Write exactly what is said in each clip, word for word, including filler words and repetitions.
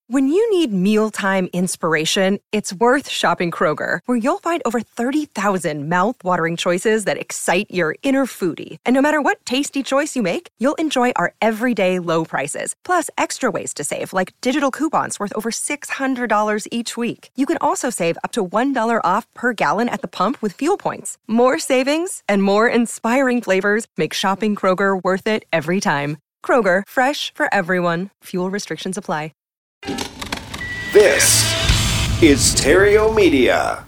When you need mealtime inspiration, it's worth shopping Kroger, where you'll find over thirty thousand mouth-watering choices that excite your inner foodie. And no matter what tasty choice you make, you'll enjoy our everyday low prices, plus extra ways to save, like digital coupons worth over six hundred dollars each week. You can also save up to one dollar off per gallon at the pump with fuel points. More savings and more inspiring flavors make shopping Kroger worth it every time. Kroger, fresh for everyone. Fuel restrictions apply. This is Stereo Media.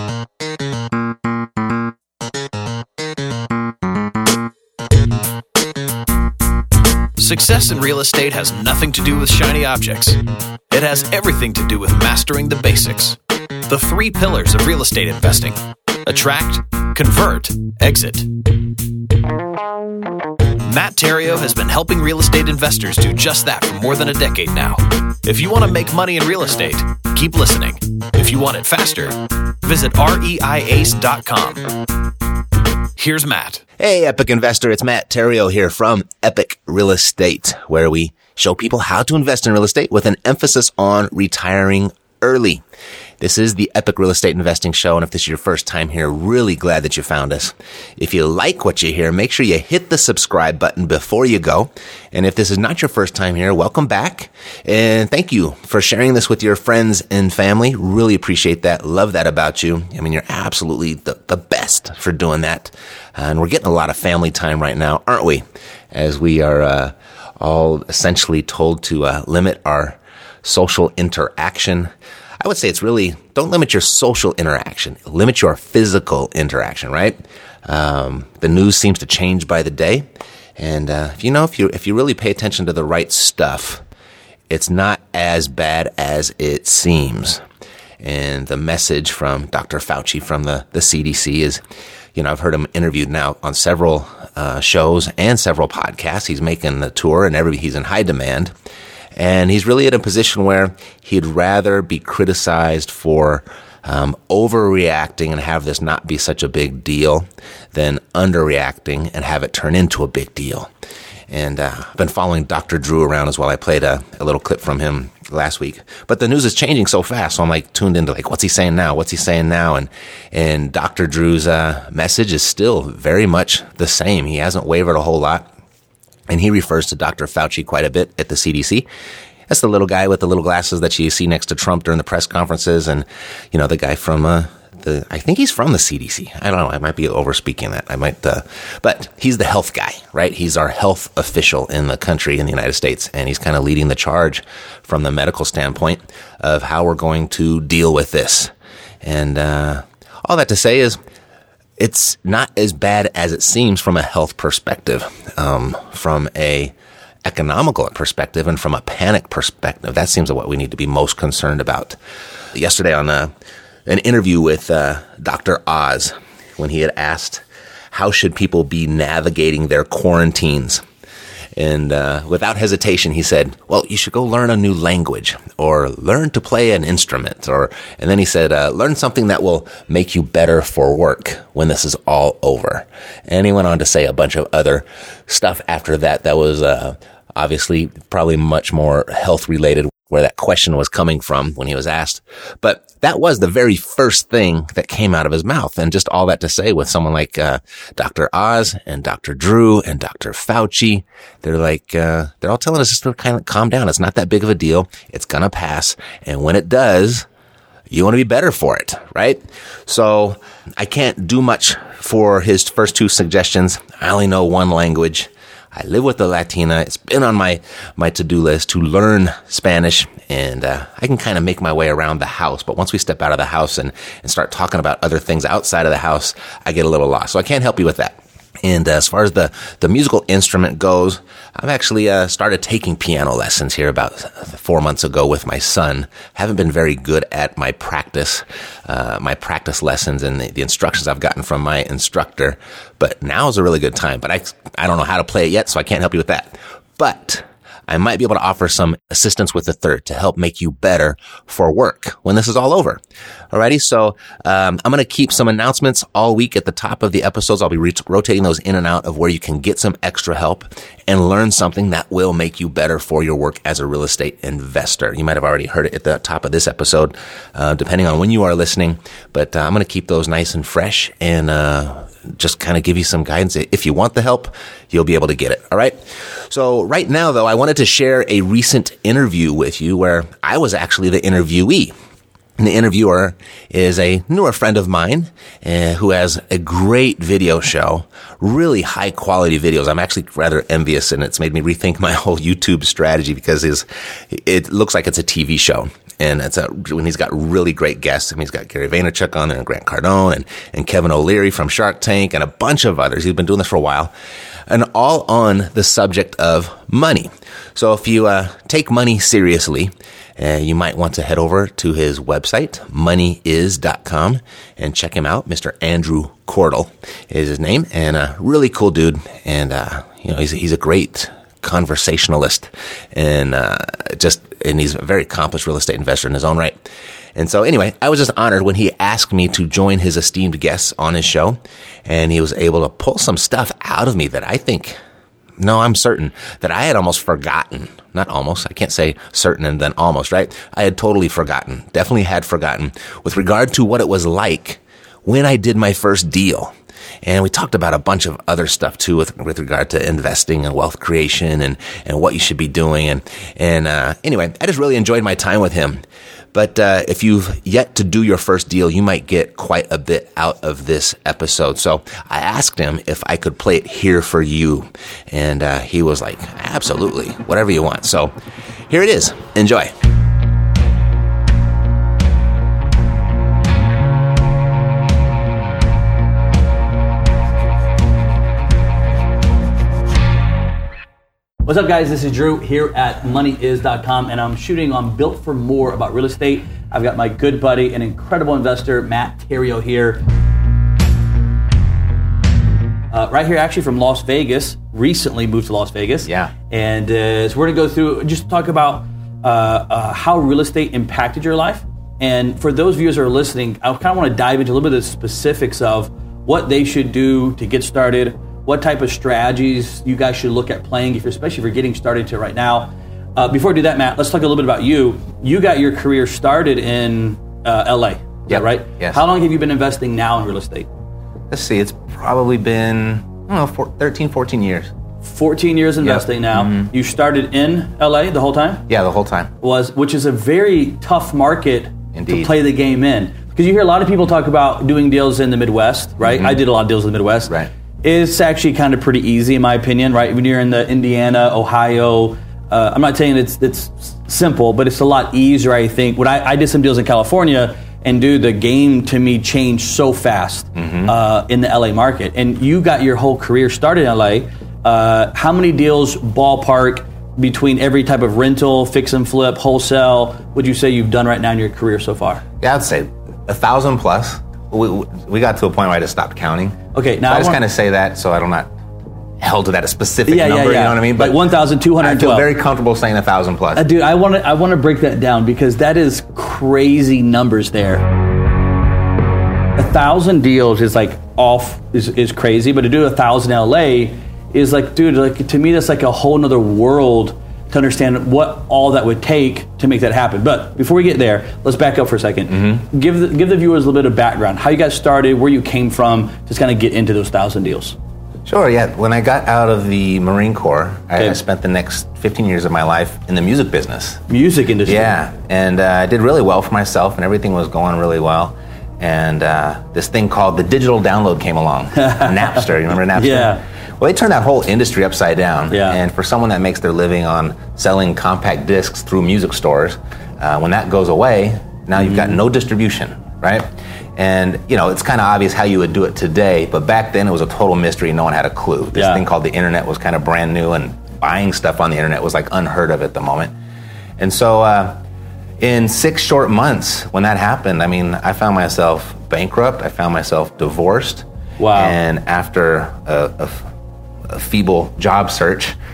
Success in real estate has nothing to do with shiny objects. It has everything to do with mastering the basics. The three pillars of real estate investing: attract, convert, exit. Matt Theriault has been helping real estate investors do just that for more than a decade now. If you want to make money in real estate, keep listening. If you want it faster, visit reiace dot com. Here's Matt. Hey, Epic Investor. It's Matt Theriault here from Epic Real Estate, where we show people how to invest in real estate with an emphasis on retiring early. This is the Epic Real Estate Investing Show, and if this is your first time here, really glad that you found us. If you like what you hear, make sure you hit the subscribe button before you go. And if this is not your first time here, welcome back. And thank you for sharing this with your friends and family. Really appreciate that. Love that about you. I mean, you're absolutely the, the best for doing that. And we're getting a lot of family time right now, aren't we? As we are uh, all essentially told to uh, limit our social interaction. I would say it's really, don't limit your social interaction. Limit your physical interaction, right? Um, the news seems to change by the day. And, uh, you know, if you, if you really pay attention to the right stuff, it's not as bad as it seems. And the message from Doctor Fauci from the, the C D C is, you know, I've heard him interviewed now on several, uh, shows and several podcasts. He's making the tour and every, he's in high demand. And he's really at a position where he'd rather be criticized for um, overreacting and have this not be such a big deal than underreacting and have it turn into a big deal. And uh, I've been following Doctor Drew around as well. I played a, a little clip from him last week. But the news is changing so fast, so I'm like tuned into like, what's he saying now? What's he saying now? And and Doctor Drew's uh, message is still very much the same. He hasn't wavered a whole lot. And he refers to Doctor Fauci quite a bit at the C D C. That's the little guy with the little glasses that you see next to Trump during the press conferences. And, you know, the guy from, uh, the, I think he's from the C D C. I don't know. I might be overspeaking that. I might, uh, but he's the health guy, right? He's our health official in the country, in the United States. And he's kind of leading the charge from the medical standpoint of how we're going to deal with this. And, uh, all that to say is, it's not as bad as it seems from a health perspective, um, from a economical perspective, and from a panic perspective. That seems what we need to be most concerned about. Yesterday on a, an interview with uh, Doctor Oz, when he had asked, how should people be navigating their quarantines? And uh, without hesitation, he said, well, you should go learn a new language or learn to play an instrument. Or, and then he said, uh, learn something that will make you better for work when this is all over. And he went on to say a bunch of other stuff after that that was uh, obviously probably much more health related, where that question was coming from when he was asked. But that was the very first thing that came out of his mouth. And just all that to say with someone like uh, Doctor Oz and Doctor Drew and Doctor Fauci, they're like, uh, they're all telling us just to kind of calm down. It's not that big of a deal. It's going to pass. And when it does, you want to be better for it, right? So I can't do much for his first two suggestions. I only know one language. I live with a Latina. It's been on my, my to-do list to learn Spanish, and uh, I can kind of make my way around the house. But once we step out of the house and, and start talking about other things outside of the house, I get a little lost. So I can't help you with that. And uh, as far as the, the musical instrument goes, I've actually uh, started taking piano lessons here about four months ago with my son. Haven't been very good at my practice, uh, my practice lessons and the, the instructions I've gotten from my instructor. But now is a really good time. But I, I don't know how to play it yet, so I can't help you with that. But I might be able to offer some assistance with the third to help make you better for work when this is all over. Alrighty. So, um, I'm going to keep some announcements all week at the top of the episodes. I'll be re- rotating those in and out of where you can get some extra help and learn something that will make you better for your work as a real estate investor. You might have already heard it at the top of this episode, uh, depending on when you are listening, but uh, I'm going to keep those nice and fresh and, uh, just kind of give you some guidance. If you want the help, you'll be able to get it. All right. So right now, though, I wanted to share a recent interview with you where I was actually the interviewee. And the interviewer is a newer friend of mine uh, who has a great video show, really high quality videos. I'm actually rather envious, and it's made me rethink my whole YouTube strategy because his, it looks like it's a T V show. And it's a, when he's got really great guests. I mean, he's got Gary Vaynerchuk on there and Grant Cardone and, and Kevin O'Leary from Shark Tank and a bunch of others. He's been doing this for a while, and all on the subject of money. So if you uh, take money seriously, uh, you might want to head over to his website, money is dot com, and check him out. Mister Andrew Cordell is his name, and a really cool dude. And, uh, you know, he's, he's a great conversationalist, and uh, just and he's a very accomplished real estate investor in his own right. And so anyway, I was just honored when he asked me to join his esteemed guests on his show, and he was able to pull some stuff out of me that I think, no, I'm certain that I had almost forgotten. Not almost, I can't say certain and then almost, right? I had totally forgotten, definitely had forgotten with regard to what it was like when I did my first deal. And we talked about a bunch of other stuff too with, with regard to investing and wealth creation and, and what you should be doing. And, and, uh, anyway, I just really enjoyed my time with him. But, uh, if you've yet to do your first deal, you might get quite a bit out of this episode. So I asked him if I could play it here for you. And, uh, he was like, absolutely, whatever you want. So here it is. Enjoy. What's up, guys? This is Drew here at money is dot com, and I'm shooting on Built for More about real estate. I've got my good buddy and incredible investor, Matt Theriault here. Uh, right here, actually from Las Vegas, recently moved to Las Vegas. Yeah. And uh, so we're gonna go through, just talk about uh, uh, how real estate impacted your life. And for those viewers who are listening, I kind of wanna dive into a little bit of the specifics of what they should do to get started, what type of strategies you guys should look at playing, if you're, especially if you're getting started to right now. Uh, before I do that, Matt, let's talk a little bit about you. You got your career started in uh, L A, yeah, right? Yes. How long have you been investing now in real estate? Let's see, it's probably been, I don't know, four, thirteen, fourteen years. fourteen years investing yep. now. Mm-hmm. You started in L A the whole time? Yeah, the whole time. Was Which is a very tough market Indeed. to play the game in. Because you hear a lot of people talk about doing deals in the Midwest, right? Mm-hmm. I did a lot of deals in the Midwest. Right. It's actually kind of pretty easy, in my opinion, right? When you're in the Indiana, Ohio, uh, I'm not saying it's it's simple, but it's a lot easier, I think. When I, I did some deals in California, and dude, the game to me changed so fast mm-hmm. uh, in the L A market. And you got your whole career started in L A. Uh, how many deals, ballpark, between every type of rental, fix and flip, wholesale, would you say you've done right now in your career so far? Yeah, I'd say a thousand plus. We, we got to a point where I just stopped counting. Okay, now so I, I just want... kind of say that so I'm not held to that specific yeah, number. Yeah, yeah. You know what I mean? But like one thousand two hundred twelve. I feel very comfortable saying a thousand plus. Uh, dude, I want to I want to break that down because that is crazy numbers there. A thousand deals is like off is, is crazy, but to do a thousand L A is like, dude, like to me that's like a whole nother world to understand what all that would take to make that happen. But before we get there, let's back up for a second. Mm-hmm. Give the give the viewers a little bit of background, how you got started, where you came from, just kind of get into those thousand deals. Sure, yeah. When I got out of the Marine Corps, I, okay. I spent the next fifteen years of my life in the music business. Music industry. Yeah, and uh, I did really well for myself, and everything was going really well. And uh, this thing called the digital download came along, Napster. You remember Napster? Yeah. Well, they turned that whole industry upside down. Yeah. And for someone that makes their living on selling compact discs through music stores, uh, when that goes away, now you've got no distribution, right? And, you know, it's kind of obvious how you would do it today, but back then it was a total mystery. No one had a clue. This yeah. thing called the internet was kind of brand new, and buying stuff on the internet was like unheard of at the moment. And so uh, in six short months, when that happened, I mean, I found myself bankrupt. I found myself divorced. Wow. And after a, a a feeble job search,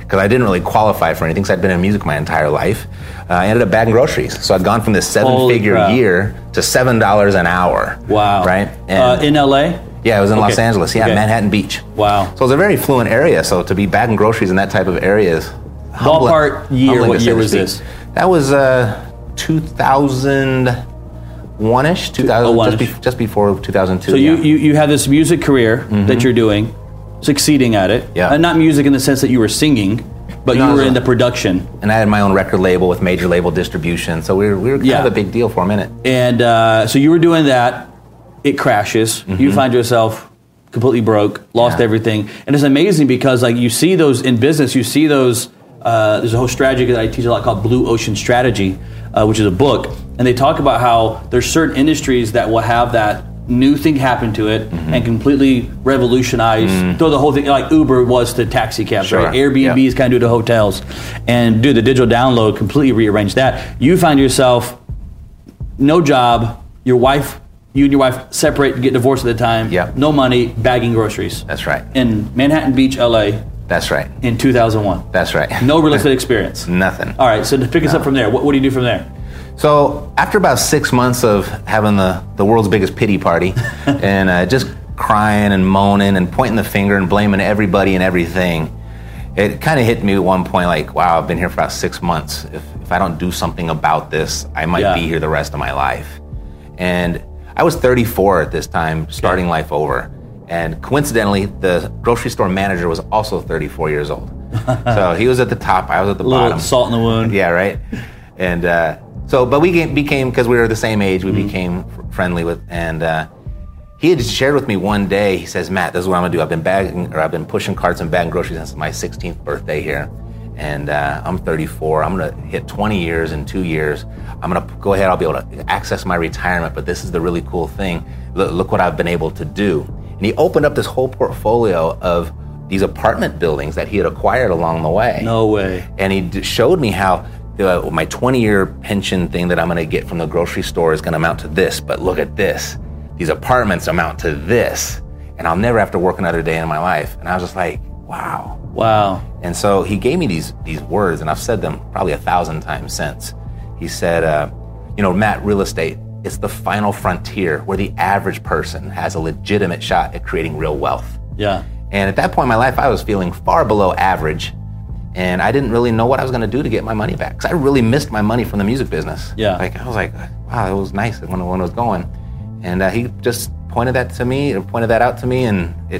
because I didn't really qualify for anything because I'd been in music my entire life. Uh, I ended up bagging groceries. So I'd gone from this seven-figure year to seven dollars an hour. Wow. Right? And, uh, in L A? Yeah, it was in okay. Los Angeles. Yeah, okay. Manhattan Beach. Wow. So it was a very fluent area. So to be bagging groceries in that type of area is humbling. Ballpark year, what year was this? That was uh, two thousand one-ish, two thousand, just, be, just before two thousand two. So yeah. you, you, you have this music career mm-hmm. that you're doing, succeeding at it. Yeah. Uh, not music in the sense that you were singing, but no, you were in the production. And I had my own record label with major label distribution, so we were, we were kind yeah. of a big deal for a minute. And uh, so you were doing that, it crashes, mm-hmm. you find yourself completely broke, lost yeah. everything. And it's amazing because like you see those in business, you see those, uh, there's a whole strategy that I teach a lot called Blue Ocean Strategy, uh, which is a book. And they talk about how there's certain industries that will have that new thing happen to it mm-hmm. and completely revolutionize, mm. throw the whole thing, like Uber was to taxi cabs, sure. right? Airbnb is yep. kind of do to hotels. And do the digital download, completely rearrange that. You find yourself, no job, your wife, you and your wife separate, get divorced at the time, yep. no money, bagging groceries. That's right. In Manhattan Beach, L A. That's right. In two thousand one. That's right. No real estate experience. Nothing. All right, so to pick no. us up from there, what, what do you do from there? So after about six months of having the, the world's biggest pity party and uh, just crying and moaning and pointing the finger and blaming everybody and everything, it kind of hit me at one point like, wow, I've been here for about six months. If, if I don't do something about this, I might yeah. be here the rest of my life. And I was thirty-four at this time, starting okay. life over. And coincidentally, the grocery store manager was also thirty-four years old. So he was at the top, I was at the a little bottom. Salt in the wound. Yeah, right? And uh, so, but we became, because we were the same age, we mm-hmm. became friendly with, and uh, he had shared with me one day, he says, Matt, this is what I'm gonna do. I've been bagging, or I've been pushing carts and bagging groceries since my sixteenth birthday here. And uh, I'm thirty-four, I'm gonna hit twenty years in two years. I'm gonna go ahead, I'll be able to access my retirement, but this is the really cool thing. Look, look what I've been able to do. And he opened up this whole portfolio of these apartment buildings that he had acquired along the way. No way. And he d- showed me how uh, my twenty-year pension thing that I'm gonna get from the grocery store is gonna amount to this, but look at this. These apartments amount to this, and I'll never have to work another day in my life. And I was just like, wow. Wow. And so he gave me these these words, and I've said them probably a thousand times since. He said, uh, you know, Matt, real estate, it's the final frontier where the average person has a legitimate shot at creating real wealth. Yeah. And at that point in my life, I was feeling far below average, and I didn't really know what I was going to do to get my money back, because I really missed my money from the music business. Yeah. Like, I was like, wow, it was nice when, when it was going. And uh, he just pointed that to me, or pointed that out to me, and it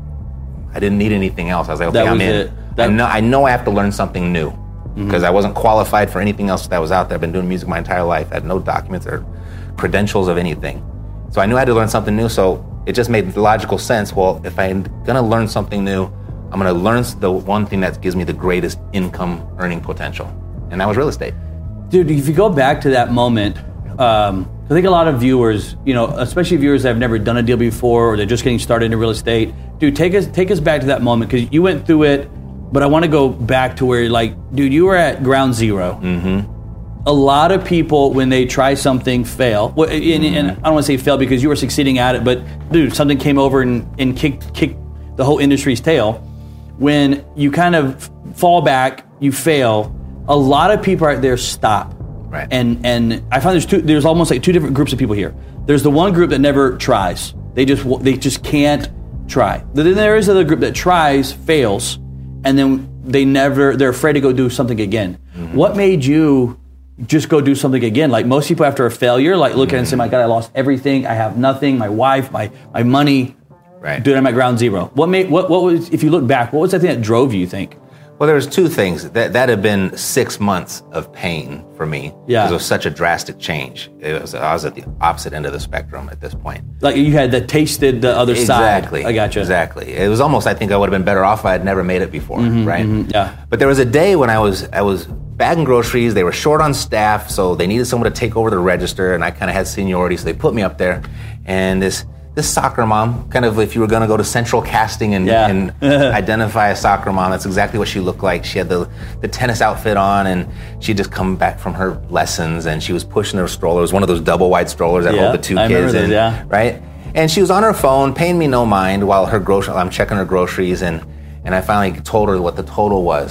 I didn't need anything else. I was like, okay, that I'm was in. It. That, I know I know I have to learn something new, because mm-hmm. I wasn't qualified for anything else that was out there. I've been doing music my entire life. I had no documents or credentials of anything. So I knew I had to learn something new, so it just made logical sense. Well, if I'm gonna learn something new, I'm gonna learn the one thing that gives me the greatest income earning potential, and that was real estate. Dude, if you go back to that moment, um, I think a lot of viewers, you know, especially viewers that have never done a deal before or they're just getting started in real estate, dude, take us take us back to that moment, because you went through it, but I want to go back to where, like, dude, you were at ground zero. Mm-hmm. A lot of people, when they try something, fail. Well, and, mm-hmm. and I don't want to say fail because you were succeeding at it, but dude, something came over and, and kicked, kicked the whole industry's tail. When you kind of fall back, you fail, a lot of people out there stop. Right. And and I find there's two. There's almost like two different groups of people here. There's the one group that never tries. They just they just can't try. Then there is another group that tries, fails, and then they never. They're afraid to go do something again. Mm-hmm. What made you just go do something again? Like most people after a failure, like look mm-hmm. at it and say, "My God, I lost everything. I have nothing. My wife, my my money. Right. Dude, I'm at ground zero." What made what what was? If you look back, what was that thing that drove you? You think? Well, there was two things. That that had been six months of pain for me. Yeah. Because it was such a drastic change. It was, I was at the opposite end of the spectrum at this point. Like you had that tasted the other exactly. side. Exactly. I gotcha. Exactly. It was almost, I think I would have been better off if I had never made it before, mm-hmm, right? Mm-hmm, yeah. But there was a day when I was I was bagging groceries. They were short on staff, so they needed someone to take over the register, and I kind of had seniority, so they put me up there. And this this soccer mom, kind of if you were going to go to Central Casting and, yeah. and identify a soccer mom, that's exactly what she looked like. She had the, the tennis outfit on, and she'd just come back from her lessons, and she was pushing her stroller. It was one of those double wide strollers that yeah, hold the two I kids those, in, yeah. right? And she was on her phone, paying me no mind while her grocery, I'm checking her groceries, and, and I finally told her what the total was.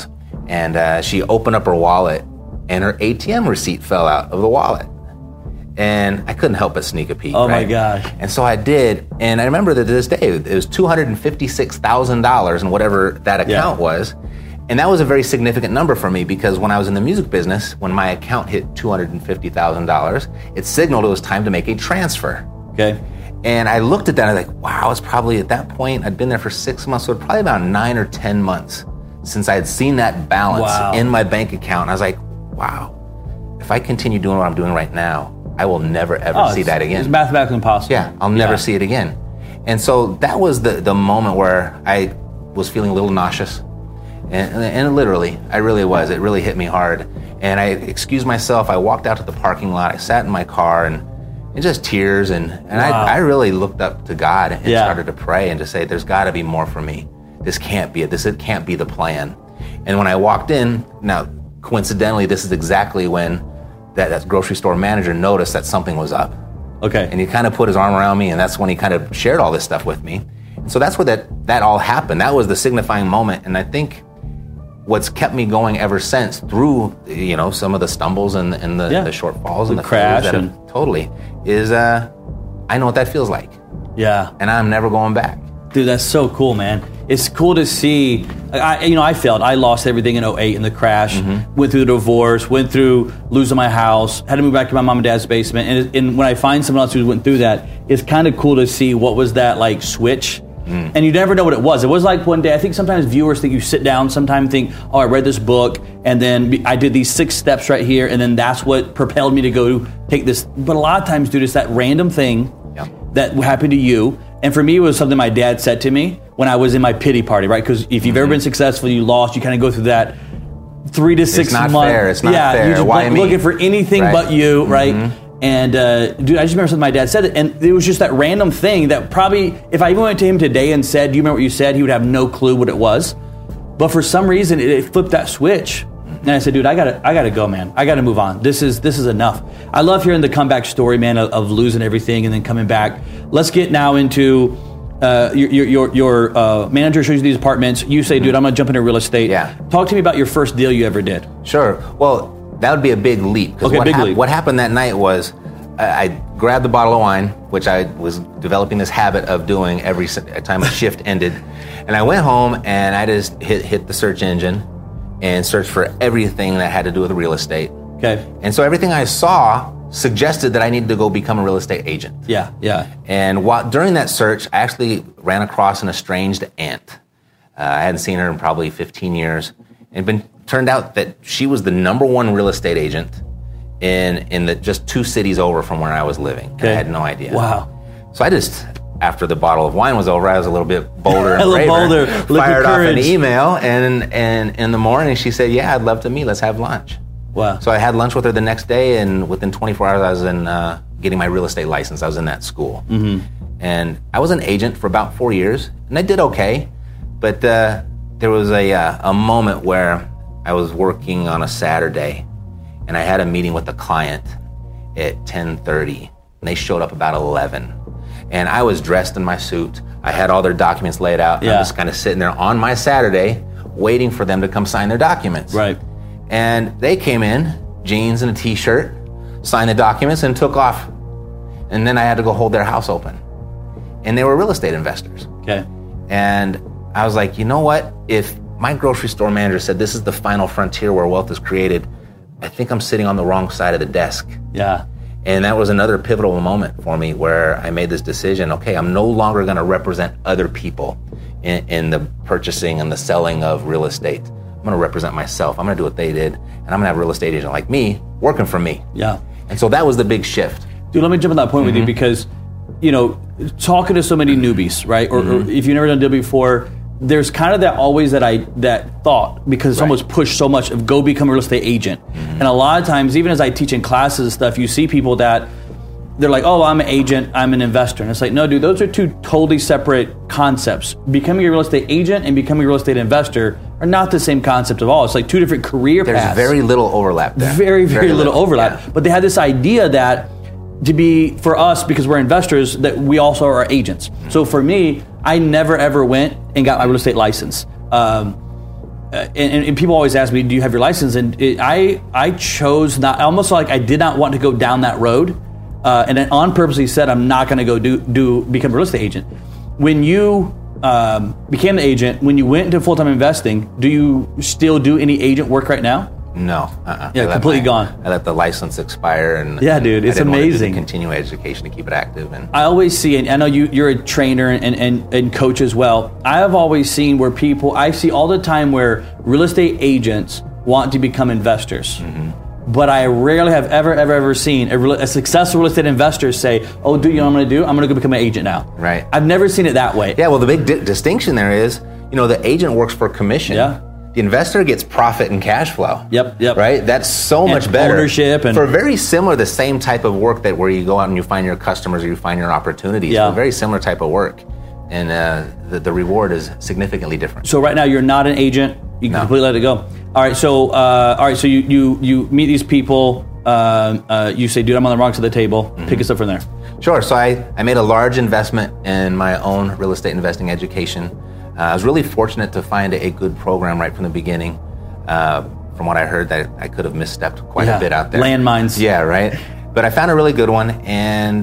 And uh, she opened up her wallet, and her A T M receipt fell out of the wallet. And I couldn't help but sneak a peek. Oh, right? my gosh. And so I did. And I remember that to this day, it was two hundred fifty-six thousand dollars in whatever that account yeah. was. And that was a very significant number for me because when I was in the music business, when my account hit two hundred fifty thousand dollars, it signaled it was time to make a transfer. Okay. And I looked at that and I was like, wow, it's probably at that point, I'd been there for six months, so it's probably about nine or ten months since I had seen that balance wow. in my bank account. And I was like, wow, if I continue doing what I'm doing right now, I will never, ever oh, see that again. It's mathematically impossible. Yeah, I'll never yeah. see it again. And so that was the, the moment where I was feeling a little nauseous. And, and literally, I really was. It really hit me hard. And I excused myself. I walked out to the parking lot. I sat in my car and, and just tears. And, and wow. I, I really looked up to God and yeah. started to pray and to say, there's got to be more for me. This can't be it. This it can't be the plan. And when I walked in, now, coincidentally, this is exactly when that, that grocery store manager noticed that something was up. Okay. And he kind of put his arm around me, and that's when he kind of shared all this stuff with me. And so that's where that, that all happened. That was the signifying moment. And I think what's kept me going ever since through, you know, some of the stumbles and, and the, yeah. the shortfalls and the crash that and have, totally is uh, I know what that feels like. Yeah. And I'm never going back. Dude, that's so cool, man. It's cool to see. I, you know, I failed. I lost everything in oh eight in the crash. Mm-hmm. Went through the divorce. Went through losing my house. Had to move back to my mom and dad's basement. And, and when I find someone else who went through that, it's kind of cool to see what was that like switch. Mm. And you never know what it was. It was like one day. I think sometimes viewers think you sit down, sometimes think, oh, I read this book, and then I did these six steps right here, and then that's what propelled me to go take this. But a lot of times, dude, it's that random thing yeah. that happened to you. And for me, it was something my dad said to me when I was in my pity party, right? Because if you've mm-hmm. ever been successful, you lost, you kind of go through that three to six it's not months. Fair. It's not yeah, fair. You're just Why like, me? looking for anything right. but you, right? Mm-hmm. And uh, dude, I just remember something my dad said, and it was just that random thing that probably, if I even went to him today and said, "Do you remember what you said?" he would have no clue what it was. But for some reason, it, it flipped that switch, and I said, "Dude, I gotta, I gotta go, man. I gotta move on. This is, this is enough." I love hearing the comeback story, man, of, of losing everything and then coming back. Let's get now into uh, your your your, your uh, manager shows you these apartments. You say, "Dude, I'm gonna jump into real estate." Yeah. Talk to me about your first deal you ever did. Sure. Well, that would be a big leap. Okay, what big hap- leap. What happened that night was I, I grabbed the bottle of wine, which I was developing this habit of doing every time a shift ended, and I went home and I just hit hit the search engine and searched for everything that had to do with real estate. Okay. And so everything I saw suggested that I needed to go become a real estate agent. Yeah, yeah. And while, during that search, I actually ran across an estranged aunt. Uh, I hadn't seen her in probably fifteen years. And been turned out that she was the number one real estate agent in in the just two cities over from where I was living. Okay. I had no idea. Wow. So I just, after the bottle of wine was over, I was a little bit bolder and a little braver. bolder. Fired off an courage. email, and and in the morning she said, "Yeah, I'd love to meet. Let's have lunch." Wow. So I had lunch with her the next day, and within twenty-four hours, I was in uh, getting my real estate license. I was in that school. Mm-hmm. And I was an agent for about four years, and I did okay. But uh, there was a uh, a moment where I was working on a Saturday, and I had a meeting with a client at ten thirty, and they showed up about eleven. And I was dressed in my suit. I had all their documents laid out, and yeah. I'm just kind of sitting there on my Saturday, waiting for them to come sign their documents. Right. And they came in, jeans and a t-shirt, signed the documents, and took off. And then I had to go hold their house open. And they were real estate investors. Okay. And I was like, you know what? If my grocery store manager said this is the final frontier where wealth is created, I think I'm sitting on the wrong side of the desk. Yeah. And that was another pivotal moment for me where I made this decision, okay, I'm no longer going to represent other people in, in the purchasing and the selling of real estate. I'm going to represent myself. I'm going to do what they did, and I'm going to have a real estate agent like me working for me. Yeah. And so that was the big shift. Dude, let me jump on that point mm-hmm. with you because, you know, talking to so many newbies, right? Or, mm-hmm. or if you've never done a deal before, there's kind of that always that I that thought because right. someone's pushed so much of go become a real estate agent. Mm-hmm. And a lot of times, even as I teach in classes and stuff, you see people that they're like, oh, I'm an agent, I'm an investor. And it's like, no, dude, those are two totally separate concepts. Becoming a real estate agent and becoming a real estate investor are not the same concept at all. It's like two different career There's paths. There's very little overlap there. Very, very, very little, little overlap. Yeah. But they had this idea that to be, for us, because we're investors, that we also are agents. So for me, I never ever went and got my real estate license. Um, uh, and, and people always ask me, do you have your license? And it, I I chose not, almost like I did not want to go down that road. Uh, and then on purposely said, I'm not going to go do, do become a real estate agent. When you um, became an agent, when you went into full-time investing, do you still do any agent work right now? No. Uh-uh. Yeah, completely my, gone. I let the license expire. and Yeah, dude, it's I didn't amazing. Want to continue education to keep it active. And I always see, and I know you, you're a trainer and, and, and coach as well. I have always seen where people, I see all the time where real estate agents want to become investors. Mm-hmm. But I rarely have ever, ever, ever seen a, real, a successful real estate investor say, oh, do you know what I'm going to do? I'm going to go become an agent now. Right. I've never seen it that way. Yeah, well, the big di- distinction there is, you know, the agent works for commission. Yeah. The investor gets profit and cash flow. Yep, yep. Right? That's so and much better. Ownership. And for very similar, the same type of work that where you go out and you find your customers or you find your opportunities. Yeah. For very similar type of work. And uh, the, the reward is significantly different. So right now you're not an agent. You can No. completely let it go. All right, so uh, all right, so you, you, you meet these people. Uh, uh, you say, dude, I'm on the wrong side of the table. Mm-hmm. Pick us up from there. Sure. So I, I made a large investment in my own real estate investing education. Uh, I was really fortunate to find a, a good program right from the beginning. Uh, from what I heard, that I could have misstepped quite Yeah. a bit out there. Landmines. Yeah, right. But I found a really good one, and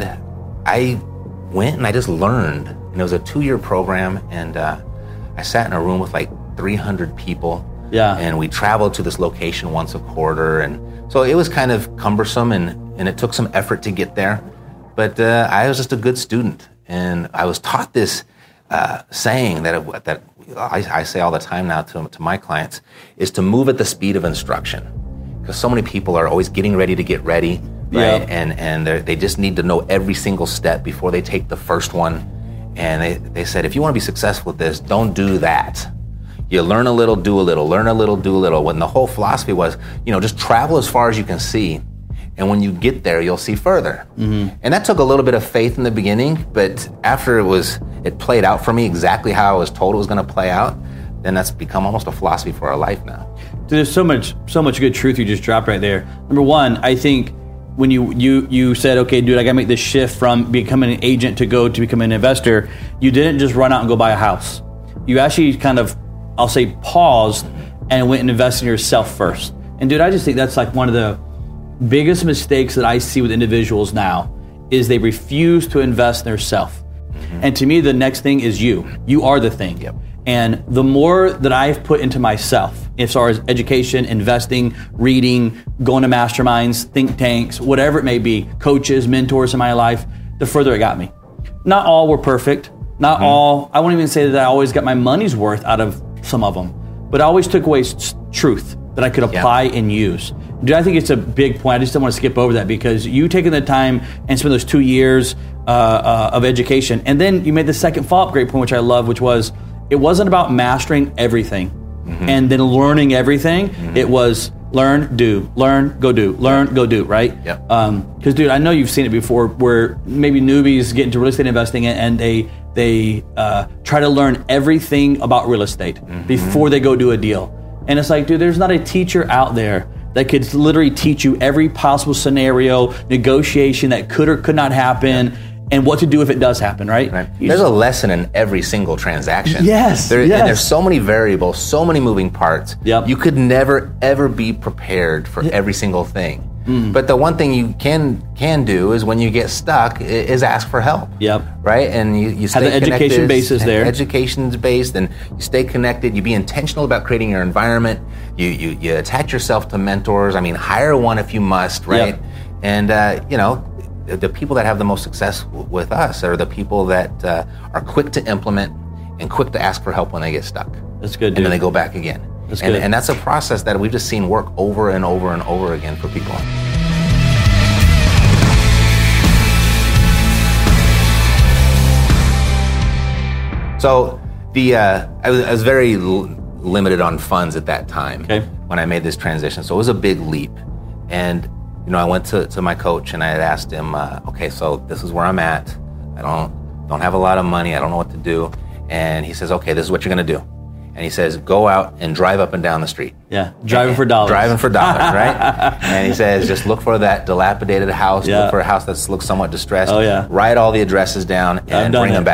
I went and I just learned. And it was a two-year program, and uh, I sat in a room with like three hundred people. Yeah. And we traveled to this location once a quarter, and so it was kind of cumbersome, and, and it took some effort to get there. But uh, I was just a good student, and I was taught this uh, saying that it, that I, I say all the time now to, to my clients, is to move at the speed of instruction. Because so many people are always getting ready to get ready, right? Yeah. And and they just need to know every single step before they take the first one. And they, they said, if you want to be successful with this, don't do that. You learn a little, do a little, learn a little, do a little. When the whole philosophy was, you know, just travel as far as you can see. And when you get there, you'll see further. Mm-hmm. And that took a little bit of faith in the beginning, but after it was, it played out for me exactly how I was told it was going to play out, then that's become almost a philosophy for our life now. Dude, there's so much, so much good truth you just dropped right there. Number one, I think when you you you said, okay, dude, I got to make this shift from becoming an agent to go to becoming an investor, you didn't just run out and go buy a house. You actually kind of, I'll say, paused and went and invested in yourself first. And dude, I just think that's like one of the biggest mistakes that I see with individuals now is they refuse to invest in their self. Mm-hmm. And to me, the next thing is you. You are the thing. Yep. And the more that I've put into myself, as far as education, investing, reading, going to masterminds, think tanks, whatever it may be, coaches, mentors in my life, the further it got me. Not all were perfect. Not mm-hmm. all, I won't even say that I always got my money's worth out of some of them, but I always took away s- truth that I could apply yeah. and use. Dude, I think it's a big point. I just don't want to skip over that because you taking the time and spend those two years uh, uh, of education, and then you made the second follow-up great point, which I love, which was it wasn't about mastering everything mm-hmm. and then learning everything. Mm-hmm. It was learn, do, learn, go do, learn, go do, right? Yep. Um, because, dude, I know you've seen it before where maybe newbies get into real estate investing and they they uh, try to learn everything about real estate mm-hmm. before they go do a deal. And it's like, dude, there's not a teacher out there that could literally teach you every possible scenario, negotiation that could or could not happen, yeah. and what to do if it does happen, right? right. There's just, a lesson in every single transaction. Yes, there, yes. And there's so many variables, so many moving parts. Yep. You could never, ever be prepared for every single thing. Mm. But the one thing you can can do is when you get stuck is ask for help. Yep. Right? And you, you stay Have the connected. education basis there. Education's based, and you stay connected. You be intentional about creating your environment. You you, you attach yourself to mentors. I mean, hire one if you must, right? Yep. And, uh, you know, the, the people that have the most success w- with us are the people that uh, are quick to implement and quick to ask for help when they get stuck. That's good, dude. And then they go back again. That's and, good. and that's a process that we've just seen work over and over and over again for people. So the uh, I, was, I was very l- limited on funds at that time okay. when I made this transition. So it was a big leap. And, you know, I went to, to my coach and I had asked him, uh, okay, so this is where I'm at. I don't don't have a lot of money. I don't know what to do. And he says, okay, this is what you're going to do. And he says, go out and drive up and down the street. Yeah, driving and, for dollars. Driving for dollars, right? And he says, just look for that dilapidated house. Yeah. Look for a house that looks somewhat distressed. Oh, yeah. Write all the addresses down and bring it. them back.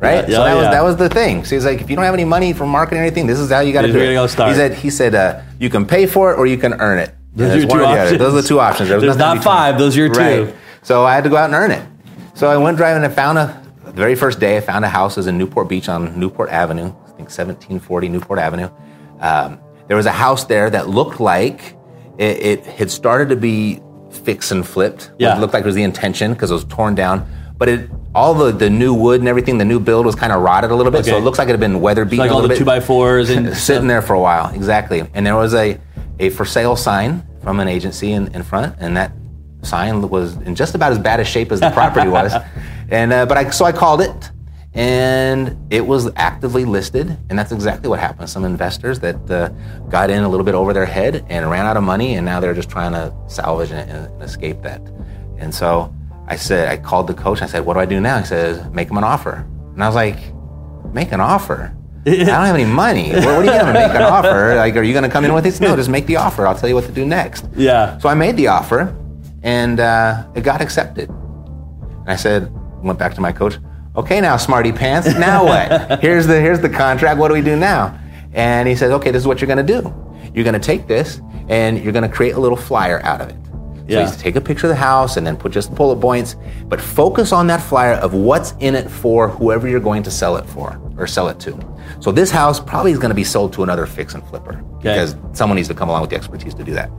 right? Yeah, so oh, that was yeah. that was the thing. So he's like, if you don't have any money for marketing or anything, this is how you got to Here's do where it. you gotta start. He said, he said, uh, you can pay for it or you can earn it. Those And are it's your one two or the other. options. Those are the two options. There was There's nothing not between. five. Those are your two. Right. So I had to go out and earn it. So I went driving and found a, the very first day, I found a house. It was in Newport Beach on Newport Avenue. I think seventeen forty Newport Avenue. Um, there was a house there that looked like it, it had started to be fixed and flipped. Yeah. It looked like it was the intention because it was torn down. But it all the, the new wood and everything, the new build was kind of rotted a little bit. Okay. So it looks like it had been weather beaten Like a all little the bit. two by fours and Sitting there for a while, exactly. And there was a, a for sale sign from an agency in, in front, and that sign was in just about as bad a shape as the property was. And uh, but I so I called it, and it was actively listed, and that's exactly what happened. Some investors that uh, got in a little bit over their head and ran out of money, and now they're just trying to salvage and, and escape that. And so I said, I called the coach. I said, "What do I do now?" He says, "Make him an offer." And I was like, "Make an offer? I don't have any money. What, what are you going to make an offer? Like, are you going to come in with this?" "No, just make the offer. I'll tell you what to do next." Yeah. So I made the offer, and uh, it got accepted. And I said, went back to my coach. "Okay, now, smarty pants. Now what? here's the here's the contract. What do we do now?" And he said, "Okay, this is what you're going to do. You're going to take this, and you're going to create a little flyer out of it." So Yeah. you take a picture of the house and then put just bullet points, but focus on that flyer of what's in it for whoever you're going to sell it for or sell it to. So this house probably is going to be sold to another fix and flipper because someone needs to come along with the expertise to do that.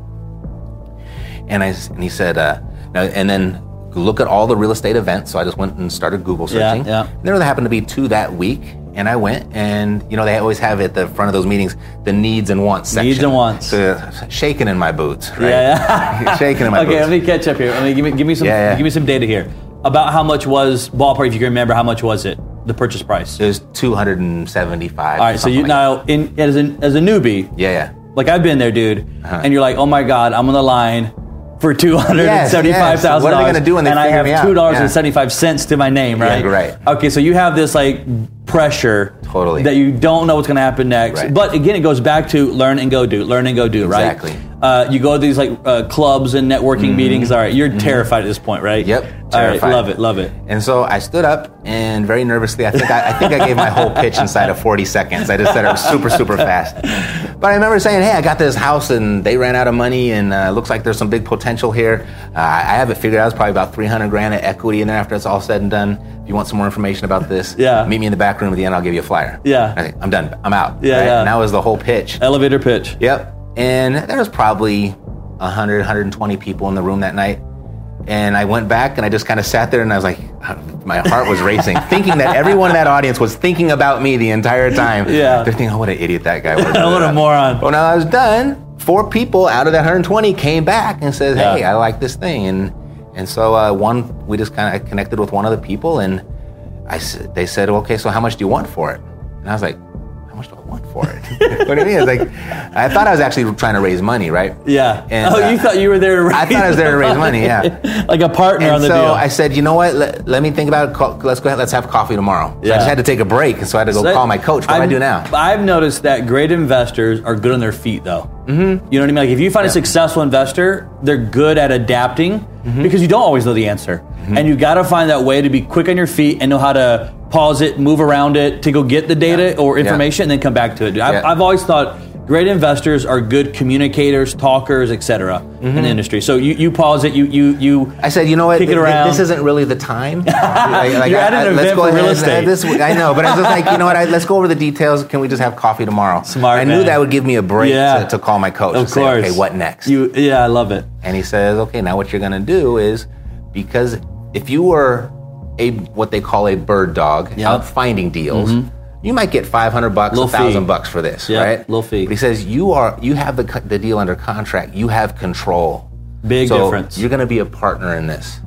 And I and he said, uh, now, and then look at all the real estate events. So I just went and started Google searching. Yeah, yeah. And there happened to be two that week. And I went, and you know they always have at the front of those meetings the needs and wants section. Needs and wants. So, shaking in my boots, right? Yeah, yeah. Shaking in my okay, boots. let me catch up here. Let me give me give me some Yeah, yeah. give me some data here about how much was ballpark. If you can remember, how much was it? The purchase price. It was two hundred seventy-five. All right, so you like now in as a as a newbie, that. Yeah, yeah. like I've been there, dude, Uh-huh. and you're like, oh my god, I'm on the line for two hundred Yes, seventy-five thousand yes. What are dollars. they gonna do when they and I figure have me out? two dollars Yeah. and seventy-five cents to my name, right? Yeah, right. Okay, so you have this like pressure Totally. that you don't know what's going to happen next. Right. But again, it goes back to learn and go do, learn and go do, right? Exactly. Uh, you go to these like uh, clubs and networking meetings. All right, you're terrified at this point, right? Yep, All right, terrified. love it, love it. And so I stood up and very nervously, I think I, I think I gave my whole pitch inside of forty seconds. I just said it super, super fast. But I remember saying, "Hey, I got this house and they ran out of money and uh, looks like there's some big potential here. Uh, I have it figured out. It's probably about three hundred grand of equity in there after it's all said and done. If you want some more information about this, Yeah. meet me in the back room at the end. I'll give you a flyer." Yeah. I think, I'm done. I'm out. Yeah, yeah. And that was the whole pitch. Elevator pitch. Yep. And there was probably one hundred, one hundred twenty people in the room that night. And I went back and I just kind of sat there and I was like, my heart was racing, thinking that everyone in that audience was thinking about me the entire time. Yeah. They're thinking, "Oh, what an idiot that guy was." What a moron. Well, now I was done. Four people out of that one hundred twenty came back and said, "Hey, Yeah. I like this thing." And and so uh, one, we just kind of connected with one of the people and I said, they said, "Okay, so how much do you want for it?" And I was like, "How much do I want for it?" What do you mean? It's like, I thought I was actually trying to raise money, right? Yeah. And, oh, uh, you thought you were there to raise I thought I was there to raise money, yeah. like a partner And on the so deal. I said, "You know what? Let, let me think about it. Call, let's go ahead. Let's have coffee tomorrow." So Yeah. I just had to take a break, and so I had to go So call my coach. What do I I've- do now? I've noticed that great investors are good on their feet, though. Mm-hmm. You know what I mean? Like if you find a Yeah. successful investor, they're good at adapting Mm-hmm. because you don't always know the answer, and you got to find that way to be quick on your feet and know how to pause it, move around it, to go get the data Yeah. or Yeah. information, and then come back to it. I've, Yeah. I've always thought great investors are good communicators, talkers, et cetera, in the industry. So you, you pause it, you you you. I said, "You know what? Kick it Th- th- around. This isn't really the time." Like, like, You're I- at an I- let's event go for ahead real and- estate. This, I know, but I was just like, you know what? I, let's go over the details. Can we just have coffee tomorrow? Smart I knew man. that would give me a break Yeah. to, to call my coach Of and say, course. "Okay, what next?" You yeah, I love it. And he says, "Okay, now what you're going to do is, because if you were a what they call a bird dog Yep. out finding deals, you might get five hundred bucks, Little a thousand fee. bucks for this, Yep, right? little fee. But he says you are you have the co- the deal under contract. You have control. Big so difference. You're going to be a partner in this.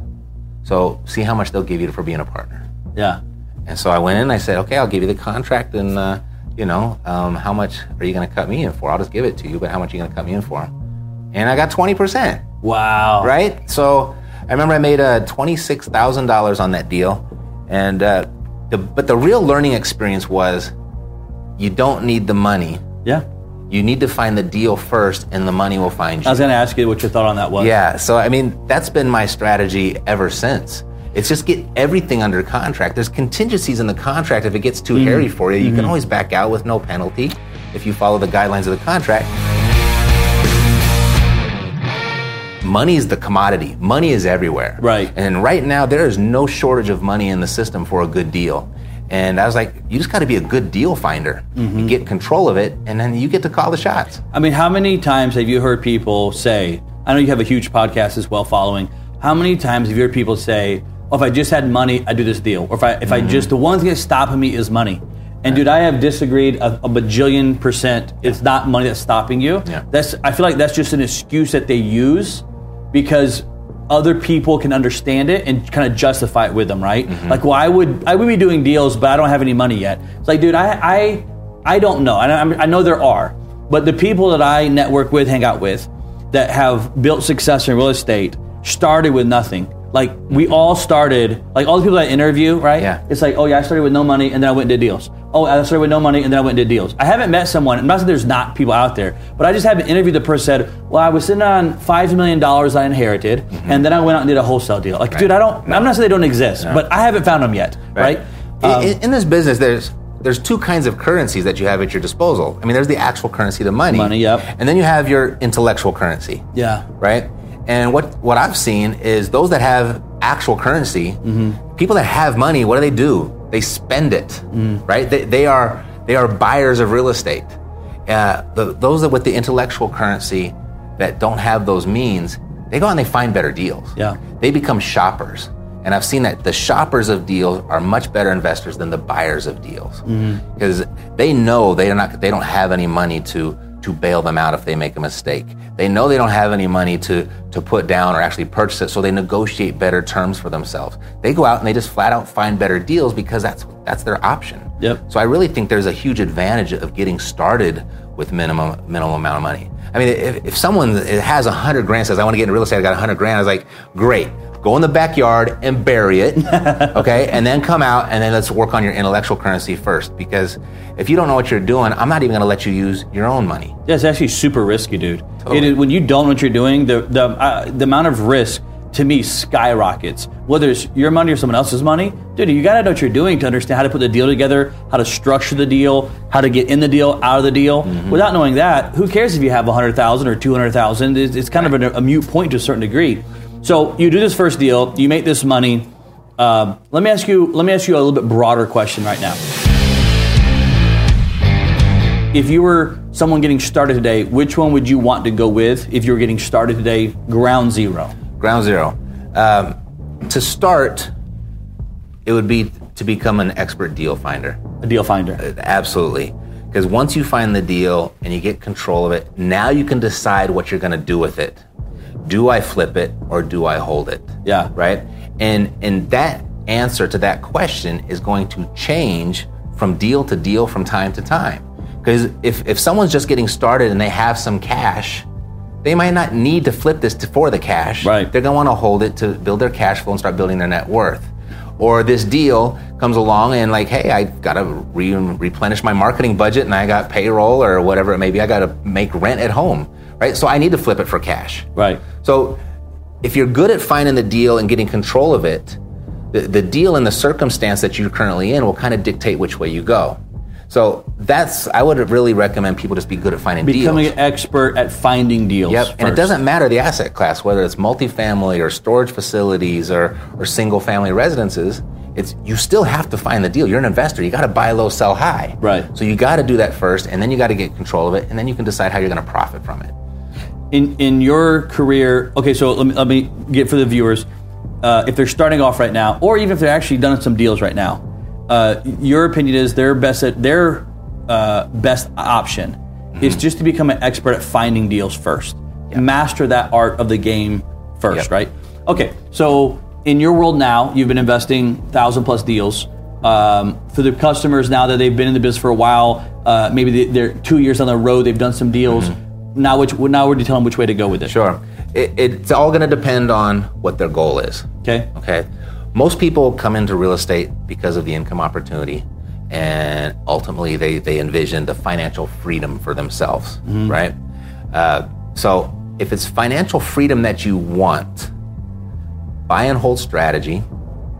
So see how much they'll give you for being a partner." Yeah. And so I went in and I said, "Okay, I'll give you the contract, and uh, you know, um, how much are you going to cut me in for? I'll just give it to you, but how much are you going to cut me in for?" And I got twenty percent. Wow. Right? So I remember I made uh, twenty-six thousand dollars on that deal. And uh, the, but the real learning experience was you don't need the money. Yeah. You need to find the deal first, and the money will find you. I was going to ask you what your thought on that was. Yeah. So, I mean, that's been my strategy ever since. It's just get everything under contract. There's contingencies in the contract. If it gets too mm-hmm. hairy for you, you mm-hmm. can always back out with no penalty if you follow the guidelines of the contract. Money is the commodity. Money is everywhere. Right. And right now, there is no shortage of money in the system for a good deal. And I was like, you just got to be a good deal finder mm-hmm. and get control of it, and then you get to call the shots. I mean, how many times have you heard people say, I know you have a huge podcast as well following, how many times have you heard people say, oh, if I just had money, I'd do this deal. Or if I if mm-hmm. I just, the one thing that's stopping me is money. And dude, I have disagreed a, a bajillion percent. It's not money that's stopping you. Yeah. That's I feel like that's just an excuse that they use because other people can understand it and kind of justify it with them, right? Mm-hmm. Like, well, I would I would be doing deals, but I don't have any money yet. It's like, dude, I I, I don't know. I, I know there are, but the people that I network with, hang out with, that have built success in real estate started with nothing. Like, we all started, like all the people I interview, right? Yeah. It's like, oh yeah, I started with no money and then I went and did deals. Oh, I started with no money and then I went and did deals. I haven't met someone, I'm not saying there's not people out there, but I just haven't interviewed the person said, well, I was sitting on five million dollars I inherited mm-hmm. and then I went out and did a wholesale deal. Like, right. dude, I don't, no. I'm not saying they don't exist, no. but I haven't found them yet, right? right? Um, in, in this business, there's there's two kinds of currencies that you have at your disposal. I mean, there's the actual currency, the money. Money, yep. And then you have your intellectual currency. Yeah. Right? And what, what I've seen is those that have actual currency, mm-hmm. people that have money, what do they do? They spend it, mm. right? They, they are they are buyers of real estate. Uh, the, those that with the intellectual currency that don't have those means, they go out and they find better deals. Yeah. They become shoppers. And I've seen that the shoppers of deals are much better investors than the buyers of deals because mm-hmm. they know they are not they don't have any money to to bail them out if they make a mistake. They know they don't have any money to to put down or actually purchase it, so they negotiate better terms for themselves. They go out and they just flat out find better deals because that's that's their option. Yep. So I really think there's a huge advantage of getting started with minimum minimum amount of money. I mean, if, if someone has a hundred grand says I want to get into real estate, I got a hundred grand. I was like, great. Go in the backyard and bury it, okay? And then come out and then let's work on your intellectual currency first. Because if you don't know what you're doing, I'm not even gonna let you use your own money. Yeah, it's actually super risky, dude. Totally. It is, when you don't know what you're doing, the the uh, the amount of risk to me skyrockets. Whether it's your money or someone else's money, dude, you gotta know what you're doing to understand how to put the deal together, how to structure the deal, how to get in the deal, out of the deal. Mm-hmm. Without knowing that, who cares if you have one hundred thousand or two hundred thousand? It's, it's kind right. of a, a mute point to a certain degree. So you do this first deal, you make this money. Um, let me ask you. Let me ask you a little bit broader question right now. If you were someone getting started today, which one would you want to go with? If you were getting started today, ground zero. Ground zero. Um, to start, it would be to become an expert deal finder. A deal finder. Uh, absolutely. Because once you find the deal and you get control of it, now you can decide what you're going to do with it. Do I flip it or do I hold it? Yeah. Right? And and that answer to that question is going to change from deal to deal from time to time. Because if, if someone's just getting started and they have some cash, they might not need to flip this to, for the cash. Right. They're going to want to hold it to build their cash flow and start building their net worth. Or this deal comes along and like, hey, I got to re- replenish my marketing budget and I got payroll or whatever it may be. I got to make rent at home. Right? So I need to flip it for cash. Right. So if you're good at finding the deal and getting control of it, the, the deal and the circumstance that you're currently in will kind of dictate which way you go. So that's, I would really recommend people just be good at finding Becoming deals. Becoming an expert at finding deals. Yep. First. And it doesn't matter the asset class, whether it's multifamily or storage facilities or, or single family residences. It's, you still have to find the deal. You're an investor. You got to buy low, sell high. Right. So you got to do that first, and then you got to get control of it, and then you can decide how you're going to profit from it. In in your career, okay, so let me, let me get for the viewers, uh, if they're starting off right now, or even if they're actually done some deals right now, uh, your opinion is their best their uh, best option mm-hmm. is just to become an expert at finding deals first. Yep. Master that art of the game first, yep. right? Okay, so in your world now, you've been investing thousand plus deals. Um, for the customers now that they've been in the business for a while, uh, maybe they're two years on the road, they've done some deals. Mm-hmm. Now, which now we're telling them which way to go with it. Sure, it, it's all going to depend on what their goal is. Okay. Okay. Most people come into real estate because of the income opportunity, and ultimately they they envision the financial freedom for themselves, mm-hmm. right? Uh, so if it's financial freedom that you want, buy and hold strategy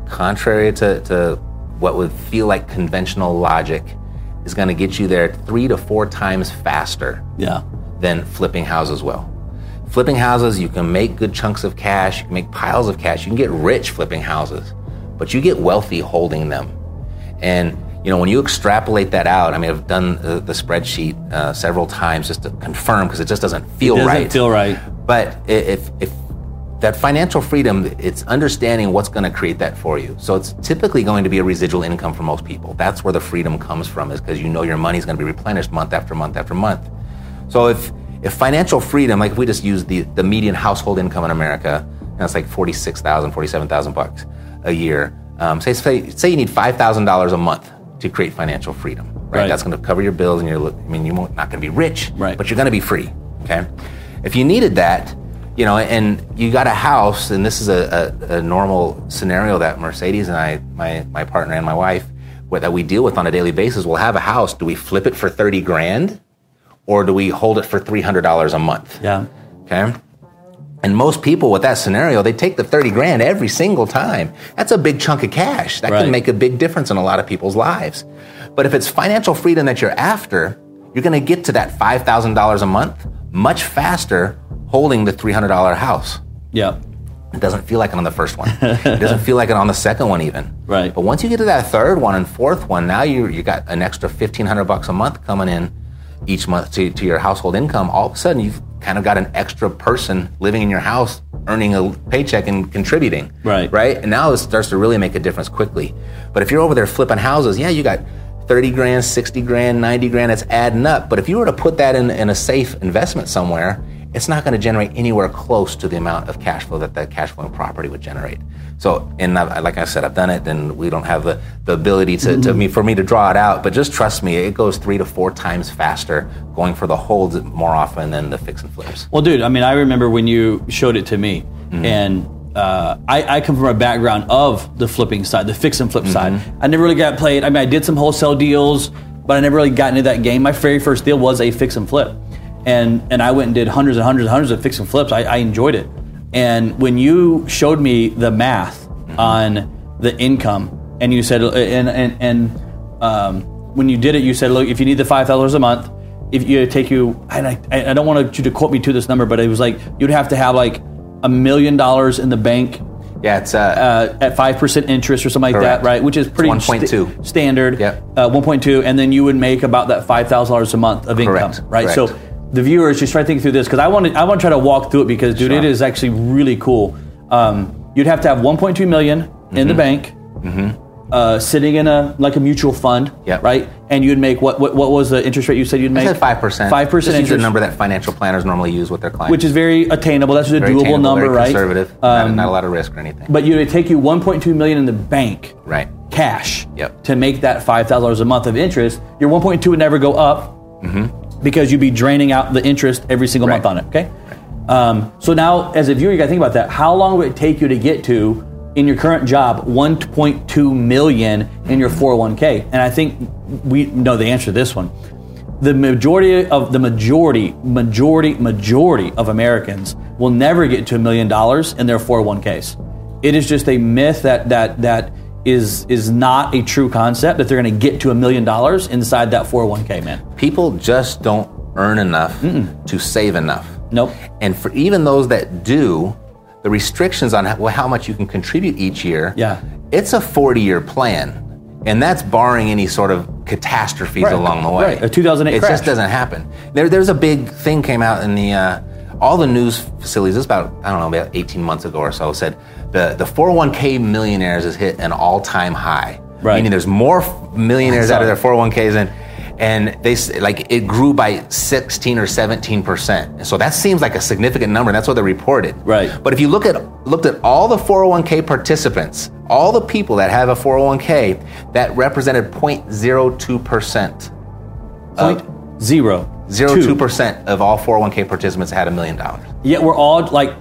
contrary to, to what would feel like conventional logic, is going to get you there three to four times faster Yeah. than flipping houses will. Flipping houses, you can make good chunks of cash, you can make piles of cash, you can get rich flipping houses, but you get wealthy holding them. And you know, when you extrapolate that out, I mean, I've done the, the spreadsheet uh, several times just to confirm, because it just doesn't feel it doesn't right. feel right. But if if that financial freedom, it's understanding what's going to create that for you. So it's typically going to be a residual income for most people. That's where the freedom comes from, is because you know your money's going to be replenished month after month after month. So if if financial freedom, like if we just use the, the median household income in America, and it's like forty-six thousand, forty-seven thousand bucks a year. Um, say, say say you need five thousand dollars a month to create financial freedom, right? Right. That's going to cover your bills, and you're, I mean, you're not going to be rich, right, but you're going to be free, okay? If you needed that, you know, and you got a house, and this is a, a, a normal scenario that Mercedes and I, my my partner and my wife, what, that we deal with on a daily basis, we'll have a house. Do we flip it for thirty grand, or do we hold it for three hundred dollars a month? Yeah. Okay. And most people with that scenario, they take the thirty grand every single time. That's a big chunk of cash. That Right. can make a big difference in a lot of people's lives. But if it's financial freedom that you're after, you're going to get to that five thousand dollars a month much faster holding the three hundred dollars house. Yeah. It doesn't feel like it on the first one. It doesn't feel like it on the second one even. Right. But once you get to that third one and fourth one, now you you got an extra fifteen hundred bucks a month coming in each month to, to your household income. All of a sudden, you've kind of got an extra person living in your house, earning a paycheck and contributing. Right. Right? And now it starts to really make a difference quickly. But if you're over there flipping houses, yeah, you got thirty grand, sixty grand, ninety grand, it's adding up. But if you were to put that in, in a safe investment somewhere, it's not going to generate anywhere close to the amount of cash flow that that cash flowing property would generate. So, and I've, like I said, I've done it, and we don't have the, the ability to, mm-hmm. to me for me to draw it out. But just trust me, it goes three to four times faster going for the holds more often than the fix and flips. Well, dude, I mean, I remember when you showed it to me, mm-hmm. and uh, I, I come from a background of the flipping side, the fix and flip mm-hmm. side. I never really got played. I mean, I did some wholesale deals, but I never really got into that game. My very first deal was a fix and flip. And and I went and did hundreds and hundreds and hundreds of fix and flips. I, I enjoyed it. And when you showed me the math mm-hmm. on the income, and you said, and and, and um, when you did it, you said, look, if you need the five thousand dollars a month, if you take you, and I, I don't want you to quote me to this number, but it was like you'd have to have like a million dollars in the bank. Yeah, it's uh, uh, at five percent interest or something like correct. that, right? Which is pretty one point two st- standard. Yep. Uh, one point two, and then you would make about that five thousand dollars a month of income, correct. right? Correct. So the viewers, just try to think through this, because I want to I want to try to walk through it, because dude, sure. it is actually really cool. Um, you'd have to have one point two million mm-hmm. in the bank, mm-hmm. uh, sitting in a like a mutual fund, yep. right? And you'd make what, what what was the interest rate you said you'd make? I said five percent. Five percent interest. interest, The number that financial planners normally use with their clients, which is very attainable. That's just a very doable attainable, number, very right? Conservative, Um, not, not a lot of risk or anything. But you would take you one point two million in the bank, right? Cash, yep. to make that five thousand dollars a month of interest. Your one point two would never go up. Mm-hmm. Because you'd be draining out the interest every single right. month on it, okay? Right. Um, so now, as a viewer, you got to think about that. How long would it take you to get to, in your current job, one point two million dollars in your four oh one k? And I think we know the answer to this one. The majority of the majority, majority, majority of Americans will never get to a million dollars in their four oh one k's. It is just a myth that that that is is not a true concept, that they're going to get to a million dollars inside that four oh one k, man. People just don't earn enough Mm-mm. to save enough. Nope. And for even those that do, the restrictions on how, how much you can contribute each year, yeah. it's a forty-year plan. And that's barring any sort of catastrophes right. along the way. Right, a two thousand eight It crash. just doesn't happen. There, there's a big thing came out in the, uh, all the news facilities, this about, I don't know, about eighteen months ago or so, said the, the four oh one k millionaires has hit an all-time high. Right. Meaning there's more millionaires out of their four oh one k's and and they like it grew by sixteen or seventeen percent. So that seems like a significant number, and that's what they reported. Right. But if you look at looked at all the four oh one k participants, all the people that have a four oh one k, that represented zero point zero two percent. Point zero. Zero two percent of all four oh one k participants had a million dollars. Yet we're all like,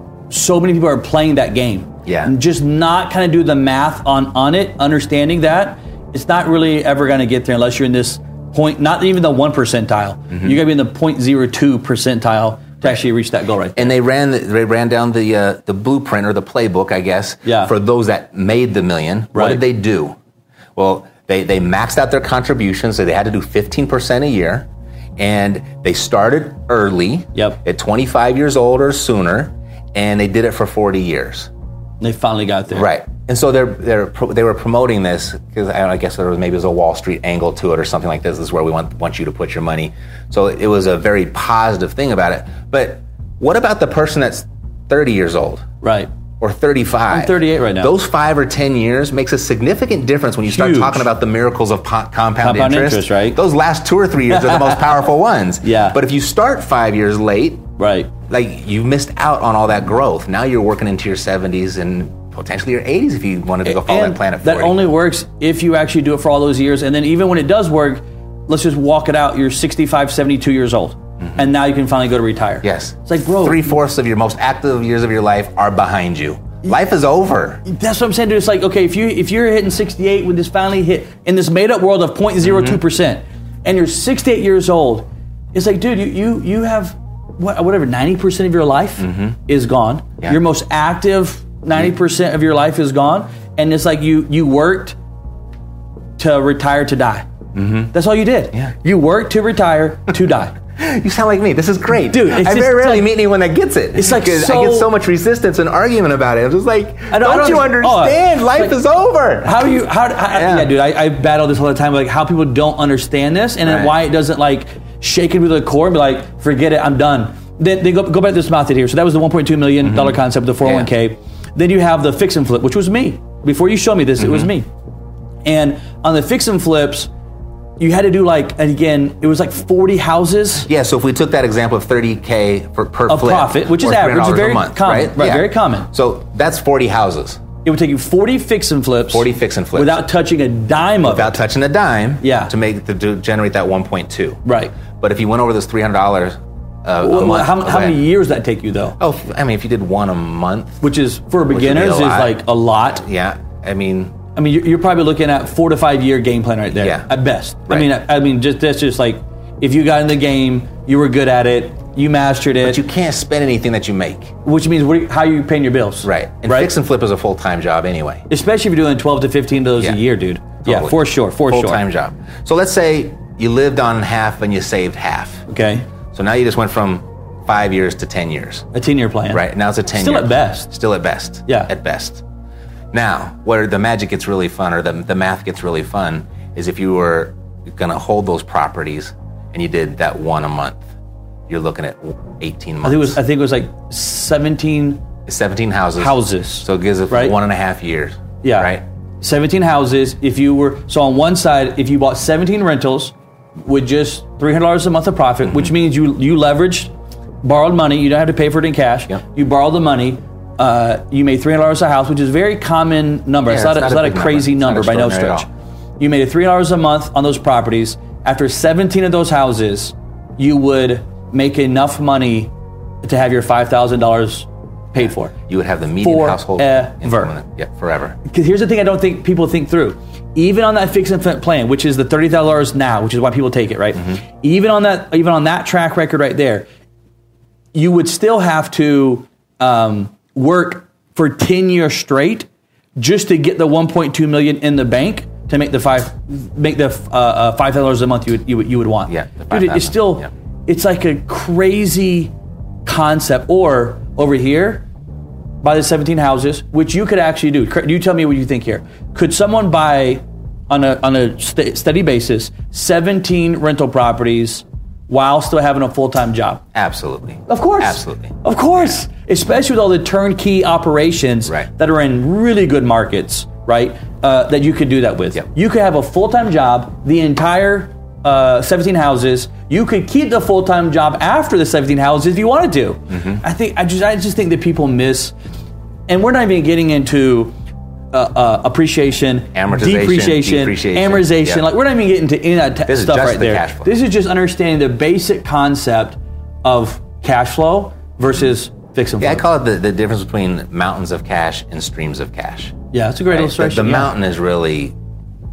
so many people are playing that game. Yeah. And just not kind of do the math on, on it, understanding that it's not really ever going to get there unless you're in this point, not even the one percentile. Mm-hmm. You're going to be in the zero point zero two percentile to actually reach that goal right there. And they ran the, they ran down the uh, the blueprint or the playbook, I guess, yeah. for those that made the million. Right. What did they do? Well, they, they maxed out their contributions, so they had to do fifteen percent a year. And they started early, yep. at twenty-five years old or sooner, and they did it for forty years. They finally got there. Right. And so they're, they're, they were promoting this, because I guess there was maybe it was a Wall Street angle to it or something like this. This is where we want, want you to put your money. So it was a very positive thing about it. But what about the person that's thirty years old? Right. Or thirty-five. I'm thirty-eight right now. Those five or ten years makes a significant difference when you start Huge. talking about the miracles of po- compound, Compound interest. interest, right? Those last two or three years are the most powerful ones. Yeah. But if you start five years late, right, like you missed out on all that growth. Now you're working into your seventies and potentially your eighties if you wanted to go follow and that plan at forty. That only works if you actually do it for all those years. And then even when it does work, let's just walk it out. You're sixty-five, seventy-two years old. Mm-hmm. And now you can finally go to retire. Yes. It's like, bro. Three-fourths of your most active years of your life are behind you. Life is over. That's what I'm saying, dude. It's like, okay, if, you, if you're hitting sixty-eight when this finally hit, in this made-up world of zero point zero two percent, mm-hmm. and you're sixty-eight years old, it's like, dude, you you, you have, what, whatever, ninety percent of your life mm-hmm. is gone. Yeah. Your most active ninety percent of your life is gone. And it's like you you worked to retire to die. Mm-hmm. That's all you did. Yeah. You worked to retire to die. You sound like me. This is great. Dude, it's I just, very rarely like, meet anyone that gets it. It's like Because so, I get so much resistance and argument about it. I'm just like, I don't, don't, I don't you understand? Oh, Life like, is over. How you, how, how yeah. yeah, dude, I, I battle this all the time, like how people don't understand this and then right. why it doesn't like shake into the core and be like, forget it, I'm done. Then they go, go back to this method here. So that was the one point two million dollars mm-hmm. concept, the four oh one k. Yeah. Then you have the fix and flip, which was me. Before you showed me this, mm-hmm. it was me. And on the fix and flips, you had to do like, and again, it was like forty houses. Yeah, so if we took that example of thirty K for, per of flip. profit, which is average, very month, common. Right, right yeah. very common. So that's forty houses. It would take you forty fix and flips. forty fix and flips. Without touching a dime of Without it. touching a dime. Yeah. To make to do, generate that one point two. Right. But if you went over this three hundred dollars uh, well, a month. How, how many years does that take you though? Oh, I mean, if you did one a month. Which is, for beginners, is like a lot. Yeah, I mean. I mean, you're, you're probably looking at four to five year game plan right there. Yeah. At best. Right. I mean, I, I mean, just that's just like, if you got in the game, you were good at it, you mastered it. But you can't spend anything that you make. Which means what, how are you paying your bills? Right. And right? fix and flip is a full-time job anyway. Especially if you're doing twelve to fifteen of those yeah. a year, dude. Totally. Yeah, for sure, for full sure. Full-time job. So let's say you lived on half and you saved half. Okay. So now you just went from five years to ten years. A ten-year plan. Right. Now it's a ten-year. Still at best. Still at best. Yeah. At best. Now, where the magic gets really fun, or the, the math gets really fun, is if you were going to hold those properties and you did that one a month, you're looking at eighteen months. I think it was, I think it was like seventeen seventeen houses. Houses. So it gives it right? one and a half years. Yeah. Right? seventeen houses. If you were, so on one side, if you bought seventeen rentals with just three hundred dollars a month of profit, mm-hmm. which means you you leveraged, borrowed money, you don't have to pay for it in cash. Yep. You borrowed the money. Uh, you made three hundred dollars a house, which is a very common number. Yeah, it's not, it's a, it's not not a a crazy number, number by no stretch. You made three hundred dollars a month on those properties. After seventeen of those houses, you would make enough money to have your five thousand dollars paid for. You would have the median forever. household income. Yeah, forever. Because here's the thing I don't think people think through. Even on that fix and flip plan, which is the thirty thousand dollars now, which is why people take it, right? Mm-hmm. Even on that, even on that track record right there, you would still have to um, work for ten years straight just to get the one point two million dollars in the bank to make the five make the uh, uh, five thousand dollars a month you would you would, you would want. Yeah, dude, it's still yeah. it's like a crazy concept. Or over here, buy the seventeen houses, which you could actually do. You tell me what you think here. Could someone buy on a on a st- steady basis seventeen rental properties while still having a full-time job? Absolutely. Of course. Absolutely. Of course. Yeah. Especially with all the turnkey operations right. that are in really good markets, right? Uh, that you could do that with. Yep. You could have a full-time job, the entire uh, seventeen houses. You could keep the full-time job after the seventeen houses if you wanted to. Mm-hmm. I think I just I just think that people miss, and we're not even getting into uh, uh, appreciation, amortization, depreciation, depreciation, amortization. yeah. Like we're not even getting into any of that t- stuff right the there. Cash flow. This is just understanding the basic concept of cash flow versus fix and flip. Yeah, I call it the, the difference between mountains of cash and streams of cash. Yeah, that's a great right? illustration. The, the yeah. mountain is really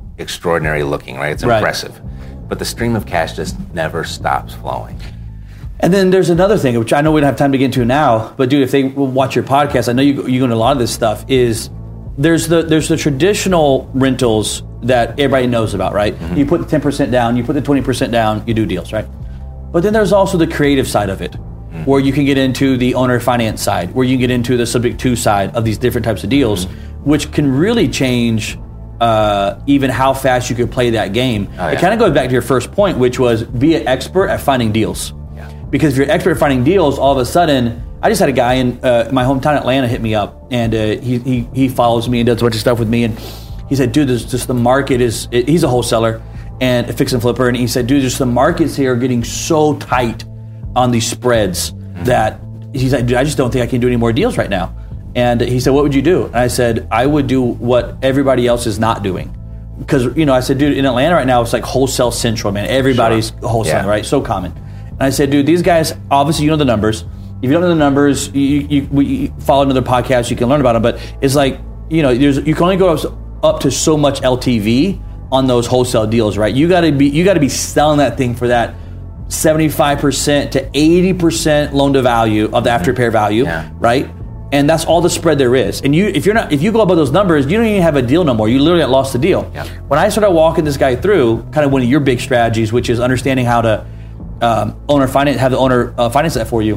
extraordinary looking, right? It's Right. impressive. But the stream of cash just never stops flowing. And then there's another thing, which I know we don't have time to get into now, but dude, if they watch your podcast, I know you, you go into a lot of this stuff, is there's the there's the traditional rentals that everybody knows about, right? Mm-hmm. You put the ten percent down, you put the twenty percent down, you do deals, right? But then there's also the creative side of it, mm-hmm. where you can get into the owner finance side, where you can get into the subject to side of these different types of deals, mm-hmm. which can really change uh, even how fast you could play that game. Oh, yeah. It kind of goes back to your first point, which was be an expert at finding deals. Because if you're an expert at finding deals, all of a sudden, I just had a guy in uh, my hometown Atlanta hit me up, and uh, he, he he follows me and does a bunch of stuff with me, and he said, dude, this just the market is, it, he's a wholesaler and a fix and flipper, and he said, dude, just the markets here are getting so tight on these spreads mm-hmm. that he's like, dude, I just don't think I can do any more deals right now. And he said, what would you do? And I said, I would do what everybody else is not doing. Because, you know, I said, dude, in Atlanta right now, it's like wholesale central, man. Everybody's sure. wholesaling, yeah. right? So common. And I said, dude, these guys, obviously you know the numbers. If you don't know the numbers, you, you, we follow another podcast, you can learn about them. But it's like, you know, there's you can only go up, up to so much L T V on those wholesale deals, right? You got to be you got to be selling that thing for that seventy-five percent to eighty percent loan to value of the after repair value, yeah. right? And that's all the spread there is. And you, if you're not, if you go above those numbers, you don't even have a deal no more. You literally got lost the deal. Yeah. When I started walking this guy through, kind of one of your big strategies, which is understanding how to Um, owner finance, have the owner uh, finance that for you.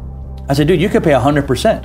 I said, dude, you could pay one hundred percent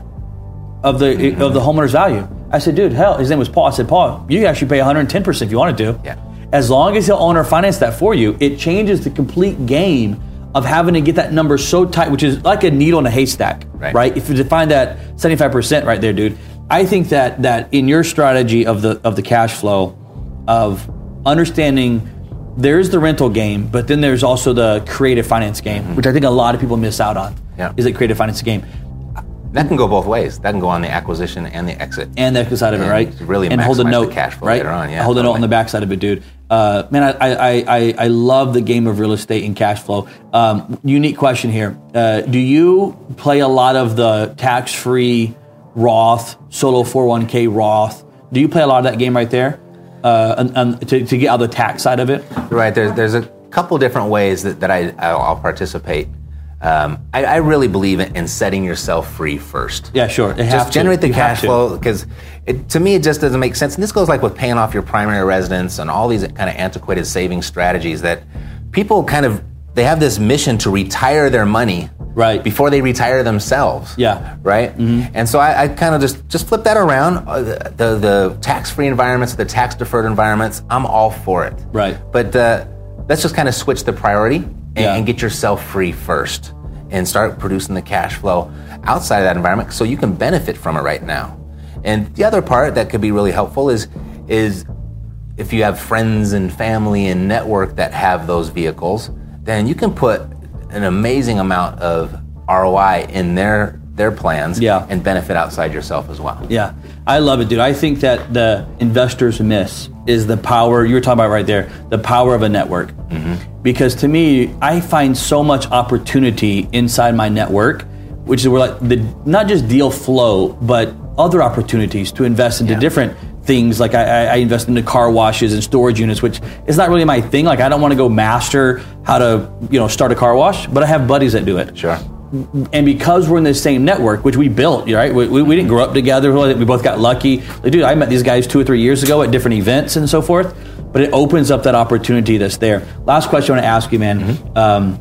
of the mm-hmm. of the homeowner's value. I said, dude, hell, his name was Paul. I said, Paul, you could actually pay one hundred ten percent if you wanted to. Yeah. As long as he'll owner finance that for you, it changes the complete game of having to get that number so tight, which is like a needle in a haystack, right? right? If you define that seventy-five percent right there, dude, I think that that in your strategy of the of the cash flow, of understanding there's the rental game, but then there's also the creative finance game, mm-hmm. which I think a lot of people miss out on. Yeah. Is the creative finance game. That can go both ways. That can go on the acquisition and the exit. And the exit side of it, right? Really and hold a note, the cash flow right? later on. Yeah, hold totally. a note on the backside of it, dude. Uh, man, I, I I I love the game of real estate and cash flow. Um, unique question here. Uh, do you play a lot of the tax-free Roth, solo four oh one k Roth? Do you play a lot of that game right there? Uh, and, and to, to get out of the tax side of it? Right. There's there's a couple different ways that, that I, I'll participate. Um, I, I really believe in, in setting yourself free first. Yeah, sure. It just generate to. the you cash flow, because to me it just doesn't make sense. And this goes like with paying off your primary residence and all these kind of antiquated saving strategies that people kind of, they have this mission to retire their money right before they retire themselves. Yeah. Right? Mm-hmm. And so I, I kind of just, just flip that around. Uh, the, the tax-free environments, the tax-deferred environments, I'm all for it. Right. But uh, let's just kind of switch the priority and, yeah. and get yourself free first and start producing the cash flow outside of that environment so you can benefit from it right now. And the other part that could be really helpful is is if you have friends and family and network that have those vehicles, then you can put an amazing amount of R O I in their their plans yeah. and benefit outside yourself as well. Yeah, I love it, dude. I think that the investors miss is the power, you were talking about right there, the power of a network. Mm-hmm. Because to me, I find so much opportunity inside my network, which is where like the not just deal flow, but other opportunities to invest into yeah. different things. Like I, I invest into car washes and storage units, which is not really my thing. Like I don't want to go master how to, you know, start a car wash, but I have buddies that do it. Sure. And because we're in the same network, which we built, right? We, we, we didn't grow up together. We both got lucky. Like, dude, I met these guys two or three years ago at different events and so forth. But it opens up that opportunity that's there. Last question I want to ask you, man. Mm-hmm.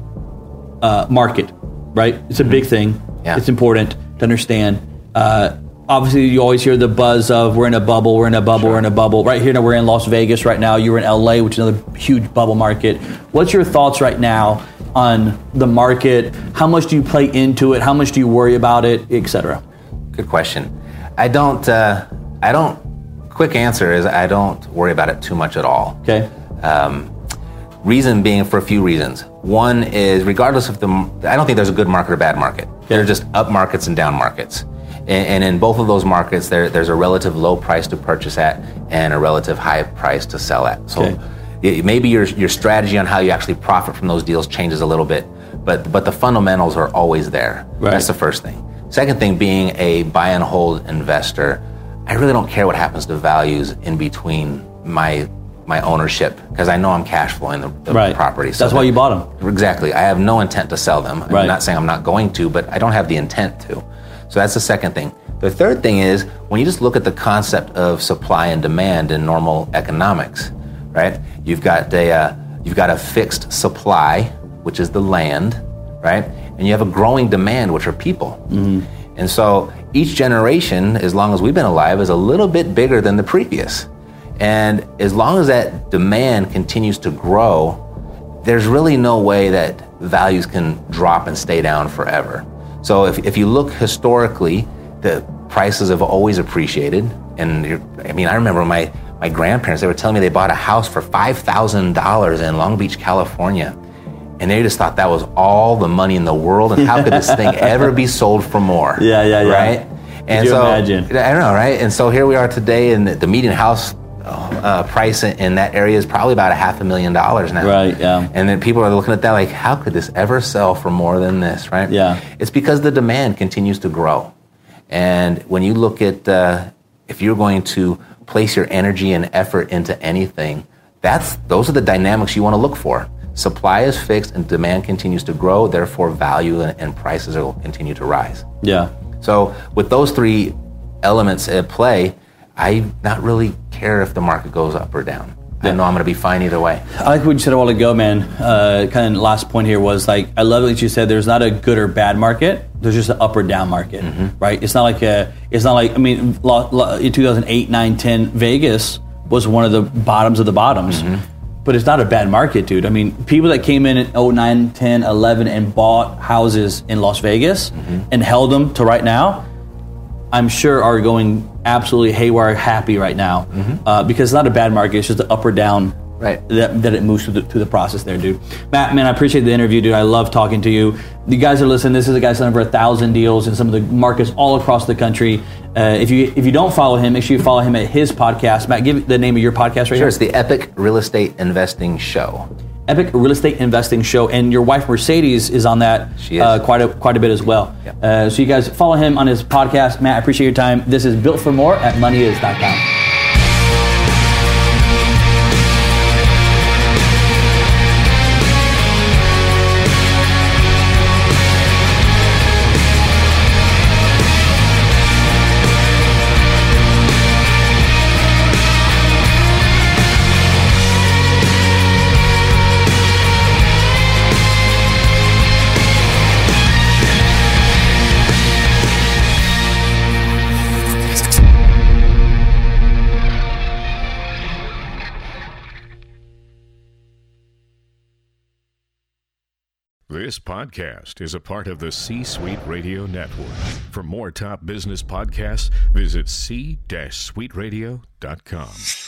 Um, uh, market, right? It's a mm-hmm. big thing. Yeah. It's important to understand. Uh, obviously, you always hear the buzz of we're in a bubble, we're in a bubble, sure. we're in a bubble. Right here, now we're in Las Vegas right now. You're in L A, which is another huge bubble market. What's your thoughts right now on the market? How much do you play into it? How much do you worry about it, et cetera? Good question. I don't, uh, I don't, quick answer is I don't worry about it too much at all. Okay. Um, reason being for a few reasons. One is regardless of the, I don't think there's a good market or bad market. Okay. There are just up markets and down markets. And, and in both of those markets, there, there's a relative low price to purchase at and a relative high price to sell at. So okay. Maybe your your strategy on how you actually profit from those deals changes a little bit, but but the fundamentals are always there. Right. That's the first thing. Second thing, being a buy and hold investor, I really don't care what happens to values in between my my ownership because I know I'm cash flowing the, the right. property. So That's that, why you bought them. Exactly. I have no intent to sell them. I'm right. not saying I'm not going to, but I don't have the intent to. So that's the second thing. The third thing is when you just look at the concept of supply and demand in normal economics, right? You've got a uh, you've got a fixed supply, which is the land, right? And you have a growing demand, which are people. Mm-hmm. And so each generation, as long as we've been alive, is a little bit bigger than the previous. And as long as that demand continues to grow, there's really no way that values can drop and stay down forever. So if, if you look historically, the prices have always appreciated. And you're, I mean, I remember my, my grandparents, they were telling me they bought a house for five thousand dollars in Long Beach, California. And they just thought that was all the money in the world. And how could this thing ever be sold for more? Yeah, yeah, yeah. Right? And could you so, imagine? I don't know, right? And so here we are today, and the, the median house uh, price in, in that area is probably about a half a million dollars now. Right, yeah. And then people are looking at that like, how could this ever sell for more than this, right? Yeah. It's because the demand continues to grow. And when you look at, uh, if you're going to place your energy and effort into anything, that's those are the dynamics you want to look for. Supply is fixed and demand continues to grow, therefore value and, and prices will continue to rise. Yeah. So with those three elements at play, I not really care if the market goes up or down. Yeah. I know I'm going to be fine either way. I like what you said a while ago, man. Uh, kind of last point here was like, I love what you said. There's not a good or bad market. There's just an up or down market, mm-hmm. right? It's not like a, it's not like, I mean, in two thousand eight, nine, ten, Vegas was one of the bottoms of the bottoms. Mm-hmm. But it's not a bad market, dude. I mean, people that came in in oh nine, ten, eleven and bought houses in Las Vegas mm-hmm. and held them to right now, I'm sure are going absolutely haywire happy right now mm-hmm. uh, because it's not a bad market. It's just an up or down right. that, that it moves through the, through the process there, dude. Matt, man, I appreciate the interview, dude. I love talking to you. You guys are listening. This is a guy selling over a thousand deals in some of the markets all across the country. Uh, if you if you don't follow him, make sure you follow him at his podcast. Matt, give the name of your podcast right sure, here. It's the Epic Real Estate Investing Show. Epic Real Estate Investing Show, and your wife Mercedes is on that she is. Uh, quite a quite a bit as well. Yep. Uh, so you guys follow him on his podcast. Matt, I appreciate your time. This is Built for More at money is dot com. This podcast is a part of the C-Suite Radio Network. For more top business podcasts, visit c suite radio dot com.